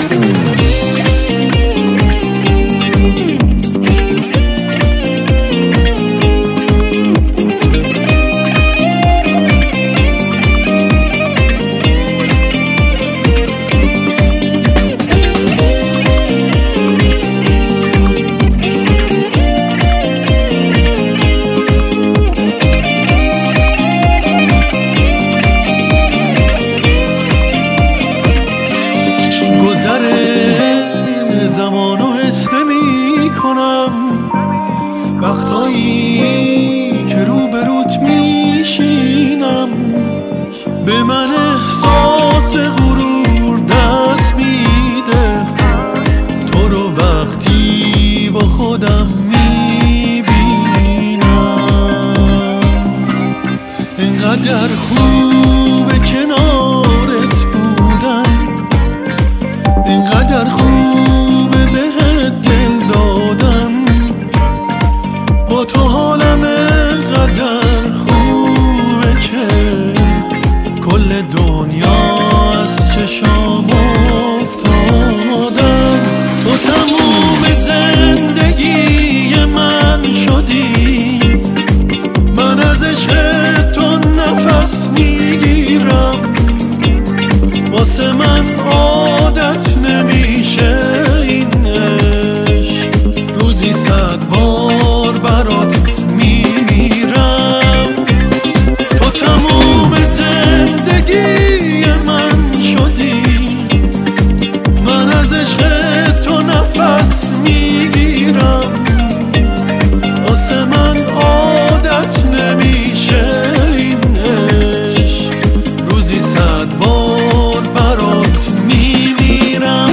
زمانو حس نمی کنم وقتایی که روبروت میشینم، به من احساس غرور دست میده، تو رو وقتی با خودم میبینم. اینقدر خوبه کنارت بودن، اینقدر خوبه بهت دل دادن، با تو حالم اینقدر خوبه که کل دنیا از چشام افتادن. تو تموم زندگی من شدی، من از عشق تو نفس میگیرم، واسه من عادت نمیشه این عشق، روزی 100 بار برات میمیرم. تو تموم زندگی من شدی، من از عشق تو نفس میگیرم، واسه من عادت نمیشه این عشق، روزی 100 بار برات میمیرم.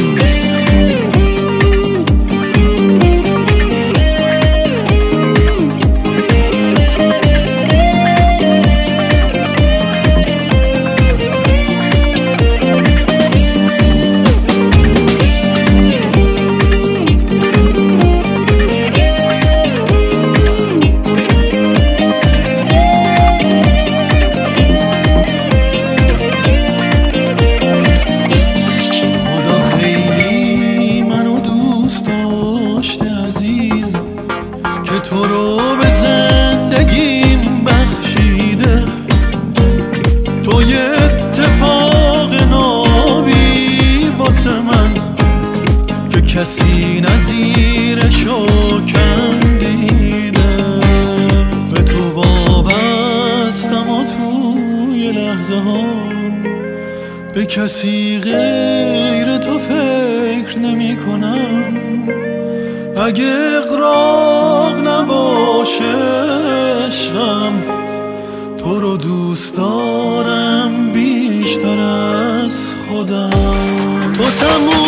تو رو به زندگیم بخشیده، تو یه اتفاق نابی واسه من که کسی نظیرشو کندیده. به تو وابستم و توی لحظه ها به کسی غیر تو فکر نمی کنم. اگه اغراق نباشه عشقم، تو رو دوست دارم بیشتر از خودم. تو تموم